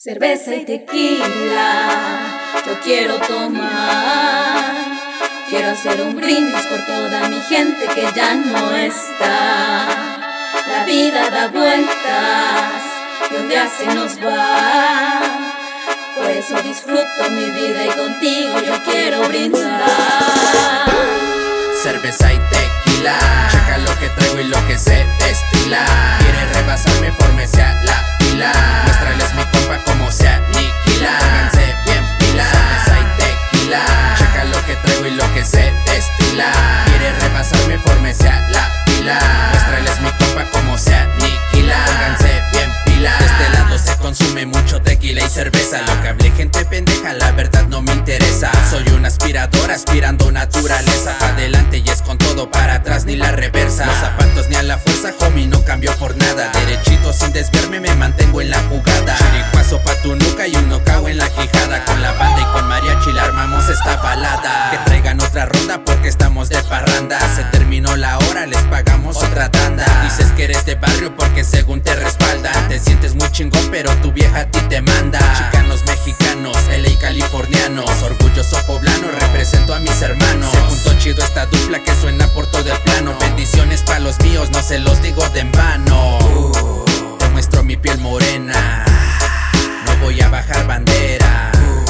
Cerveza y tequila, yo quiero tomar. Quiero hacer un brindis por toda mi gente que ya no está. La vida da vueltas y un día se nos va. Por eso disfruto mi vida y contigo yo quiero brindar. Cerveza y tequila, checa lo que traigo y lo que se destila. Quiere rebasarme, fórmese a la fila. Muéstrales mi compa como se aniquila. Pónganse bien pila. Cerveza y tequila, checa lo que traigo y lo que se destila. Quiere rebasarme, fórmese a la fila. Muéstrales mi compa como se aniquila. Pónganse bien pila. De este lado se consume mucho tequila y cerveza. Lo que hablé gente pendeja, la verdad no me interesa. Soy un aspirador aspirando naturaleza. Pa' adelante y es con todo, para atrás ni la reversa. Los zapatos ni a la fuerza, homie, no cambio por nada. Derechito sin desviarme me mantengo en la jugada. Chiricuazo pa' tu nuca y un nocao en la quijada. Con la banda y con mariachi la armamos esta balada. Que traigan otra ronda porque estamos de parranda. Se terminó la hora, les pagamos otra tanda. Dices que eres de barrio porque según te respaldan. Te sientes muy chingón pero tu vieja a ti te manda. Chicanos, mexicanos, LA y californianos, orgulloso poblano, represento a mis hermanos. Se juntó chido esta dupla que suena por todo el plano. Bendiciones pa' los míos, no se los digo de en vano. Te muestro mi piel morena, no voy a bajar bandera.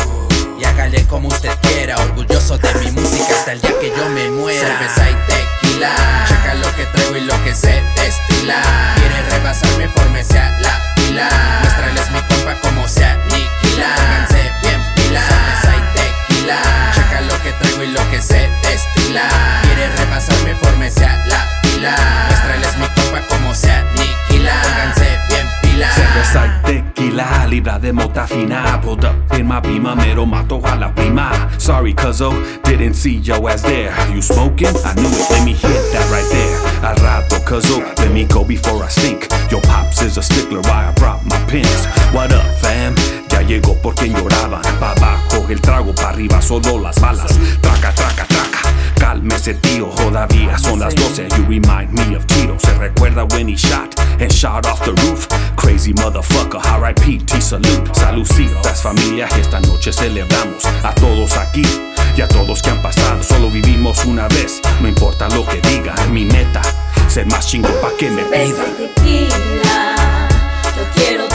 Y hágale como usted quiera, orgulloso de mi música hasta el día que yo me muera. Cerveza y tequila, checa lo que traigo y lo que se destila. Quiere rebasarme, fórmese a la fila. Muéstrales mi compa como se aniquila. Pónganse bien pila. Cerveza y tequila, checa lo que traigo y lo que se destila. Quiere rebasarme, fórmese a la fila. Muéstrales mi compa como se aniquila. Pónganse bien pila. Cerveza y tequila, libra de mota fina. Pulled up in my beamer, mero mato a la prima. Sorry cuzzo, didn't see your ass there. You smoking? I knew it, let me hit that right there. Al rato cuzzo, let me go before I stink. Your pops is a stickler, I brought my pins. What up fam? Ya llegó por quien lloraban. Pa' abajo el trago, pa' arriba solo las balas. Traca, traca, traca. Cálmese tío, todavía son las 12. You remind me of Tito. Se recuerda when he shot and shot off the roof. Crazy motherfucker, R.I.P. T salute. Saluditas familia, esta noche celebramos a todos aquí y a todos que han pasado. Solo vivimos una vez, no importa lo que digan. Mi meta, ser más chingo pa' que me Cerveza pidan. y tequila, yo quiero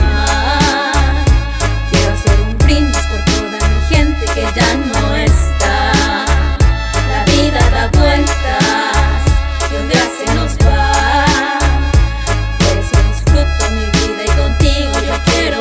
tomar. Quiero hacer un brindis por toda mi gente que ya no está. La vida da vueltas y un día se nos va. Por eso disfruto mi vida y contigo yo quiero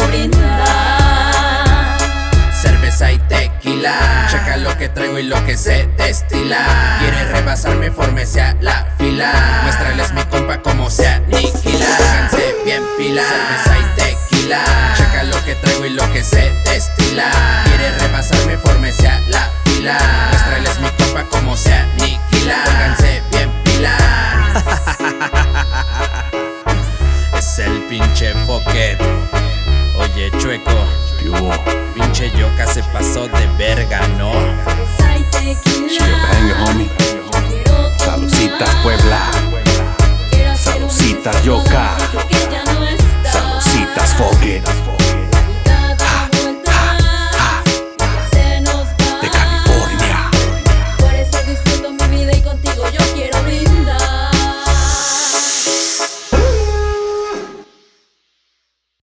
brindar. Cerveza y tequila, checa lo que traigo y lo que se destila. Quiere rebasarme, fórmese a la fila. Muéstrales mi compa como se aniquila. Pónganse bien pila. Cerveza y tequila, checa lo que traigo y lo que se destila. Quiere rebasarme, fórmese a la fila. Muéstrales mi compa como se aniquila. Pónganse bien pila. Es el pinche Pocket. Oye chueco, ¿Qué hubo? pinche Yoka se pasó de verga, ¿no? Cerveza y tequila, Shit, banger, homie. quiero tomar. Saluditas Puebla, Quiero hacer un saluditas brindis por Yoka. toda mi gente